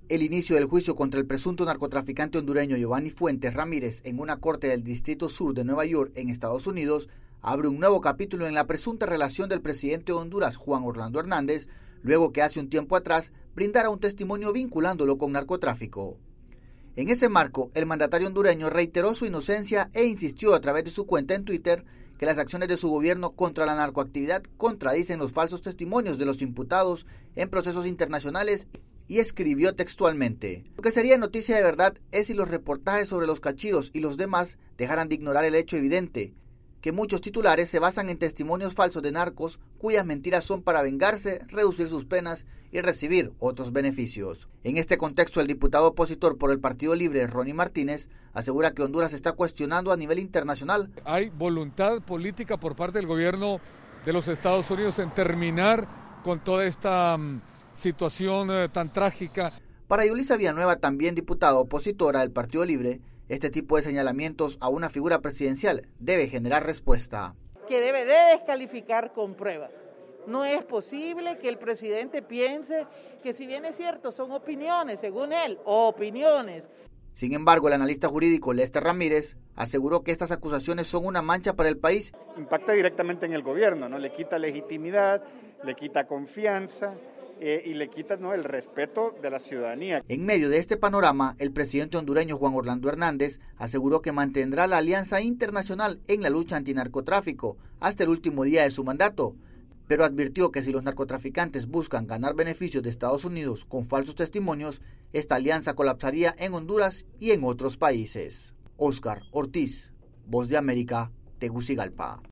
El inicio del juicio contra el presunto narcotraficante hondureño Giovanni Fuentes Ramírez en una corte del Distrito Sur de Nueva York, en Estados Unidos, abre un nuevo capítulo en la presunta relación del presidente de Honduras, Juan Orlando Hernández, luego que hace un tiempo atrás brindara un testimonio vinculándolo con narcotráfico. En ese marco, el mandatario hondureño reiteró su inocencia e insistió a través de su cuenta en Twitter que las acciones de su gobierno contra la narcoactividad contradicen los falsos testimonios de los imputados en procesos internacionales y escribió textualmente: lo que sería noticia de verdad es si los reportajes sobre los cachiros y los demás dejaran de ignorar el hecho evidente, que muchos titulares se basan en testimonios falsos de narcos cuyas mentiras son para vengarse, reducir sus penas y recibir otros beneficios. En este contexto, el diputado opositor por el Partido Libre, Ronnie Martínez, asegura que Honduras está cuestionando a nivel internacional. Hay voluntad política por parte del gobierno de los Estados Unidos en terminar con toda esta situación tan trágica. Para Yulisa Villanueva, también diputada opositora del Partido Libre, este tipo de señalamientos a una figura presidencial debe generar respuesta. Que debe de descalificar con pruebas. No es posible que el presidente piense que, si bien es cierto, son opiniones, según él, opiniones. Sin embargo, el analista jurídico Lester Ramírez aseguró que estas acusaciones son una mancha para el país. Impacta directamente en el gobierno, ¿no? Le quita legitimidad, le quita confianza y le quita, ¿no?, el respeto de la ciudadanía. En medio de este panorama, el presidente hondureño Juan Orlando Hernández aseguró que mantendrá la alianza internacional en la lucha antinarcotráfico hasta el último día de su mandato, pero advirtió que si los narcotraficantes buscan ganar beneficios de Estados Unidos con falsos testimonios, esta alianza colapsaría en Honduras y en otros países. Óscar Ortiz, Voz de América, Tegucigalpa.